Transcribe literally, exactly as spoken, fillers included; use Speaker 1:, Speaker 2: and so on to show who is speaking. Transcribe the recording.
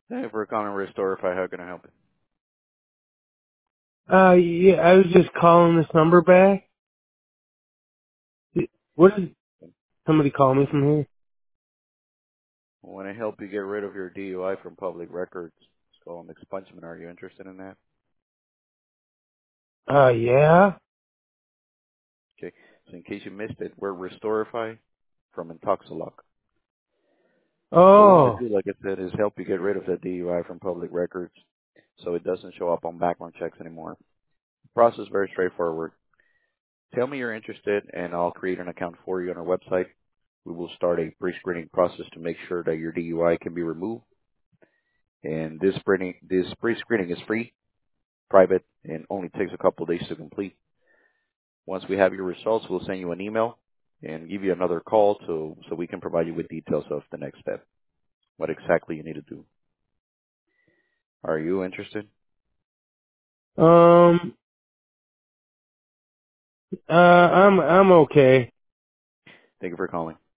Speaker 1: Hey, for calling Restorify, how can I help
Speaker 2: Uh, yeah, I was just calling this number back. What is,
Speaker 1: you?
Speaker 2: somebody call me from here?
Speaker 1: Want to help you get rid of your D U I from public records. It's called an expungement. Are you interested in that?
Speaker 2: Uh, yeah?
Speaker 1: Okay. So in case you missed it, we're Restorify from Intoxilock. What we want
Speaker 2: Oh,
Speaker 1: to do, like I said, is help you get rid of that D U I from public records so it doesn't show up on background checks anymore. Process very straightforward. Tell me you're interested and I'll create an account for you on our website. We will start a pre-screening process to make sure that your D U I can be removed. And this screening, this pre-screening is free, private, and only takes a couple of days to complete. Once we have your results, we'll send you an email and give you another call to, so we can provide you with details of the next step, what exactly you need to do. Are you interested?
Speaker 2: um, uh, I'm, I'm okay.
Speaker 1: Thank you for calling.